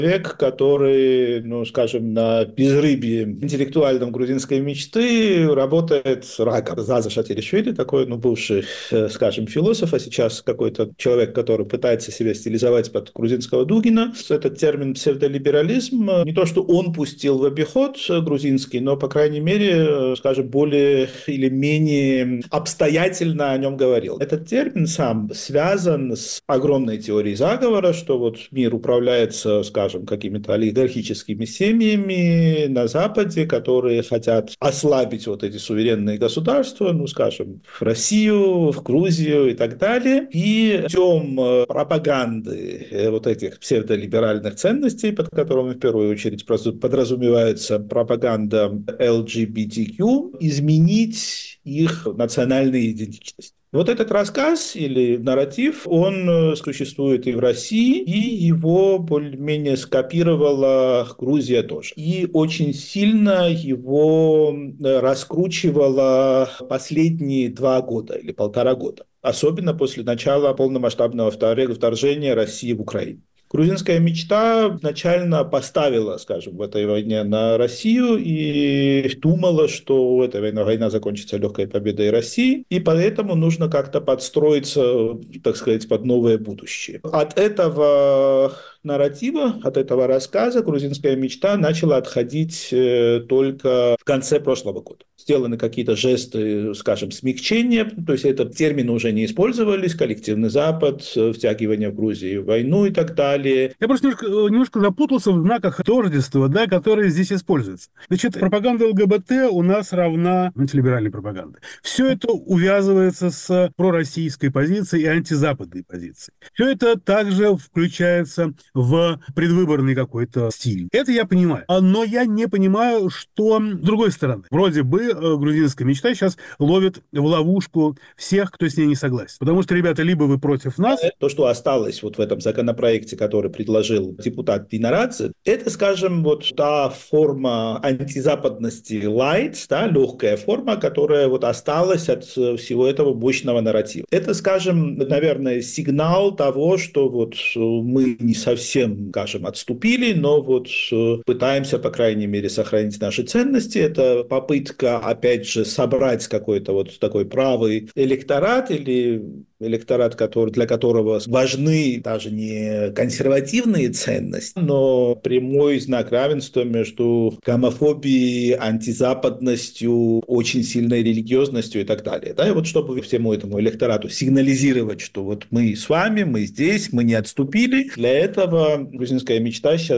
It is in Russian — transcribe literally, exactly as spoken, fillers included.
человек, который, ну, скажем, на безрыбье интеллектуальном грузинской мечты работает раком. Заза Шатилишвили, такой, ну, бывший, скажем, философ, а сейчас какой-то человек, который пытается себя стилизовать под грузинского Дугина. Этот термин псевдолиберализм, не то, что он пустил в обиход грузинский, но, по крайней мере, скажем, более или менее обстоятельно о нем говорил. Этот термин сам связан с огромной теорией заговора, что вот мир управляется, скажем, какими-то олигархическими семьями на Западе, которые хотят ослабить вот эти суверенные государства, ну, скажем, в Россию, в Грузию и так далее. И путем пропаганды вот этих псевдолиберальных ценностей, под которыми в первую очередь подразумевается пропаганда эл джи би ти кью, изменить их национальные идентичности. Вот этот рассказ или нарратив, он существует и в России, и его более-менее скопировала Грузия тоже. И очень сильно его раскручивала последние два года или полтора года. Особенно после начала полномасштабного вторжения России в Украину. Грузинская мечта изначально поставила, скажем, в этой войне на Россию и думала, что эта война, война закончится легкой победой России, и поэтому нужно как-то подстроиться, так сказать, под новое будущее. От этого нарратива, от этого рассказа грузинская мечта начала отходить только в конце прошлого года. Сделаны какие-то жесты, скажем, смягчения, то есть этот термин уже не использовались, коллективный Запад, втягивание в Грузию в войну и так далее. Я просто немножко, немножко запутался в знаках тождества, да, которые здесь используются. Значит, пропаганда ЛГБТ у нас равна антилиберальной пропаганде. Все это увязывается с пророссийской позицией и антизападной позицией. Все это также включается в предвыборный какой-то стиль. Это я понимаю. Но я не понимаю, что с другой стороны. Вроде бы грузинская мечта сейчас ловит в ловушку всех, кто с ней не согласен. Потому что, ребята, либо вы против нас... То, что осталось вот в этом законопроекте, который предложил депутат Динарадзе, это, скажем, вот та форма антизападности light, да, легкая форма, которая вот осталась от всего этого мощного нарратива. Это, скажем, наверное, сигнал того, что вот мы не совсем, скажем, отступили, но вот пытаемся, по крайней мере, сохранить наши ценности. Это попытка, опять же, собрать какой-то вот такой правый электорат или электорат, который, для которого важны даже не консервативные ценности, но прямой знак равенства между гомофобией, антизападностью, очень сильной религиозностью и так далее. Да, и вот чтобы всему этому электорату сигнализировать, что вот мы с вами, мы здесь, мы не отступили, для этого грузинская мечта сейчас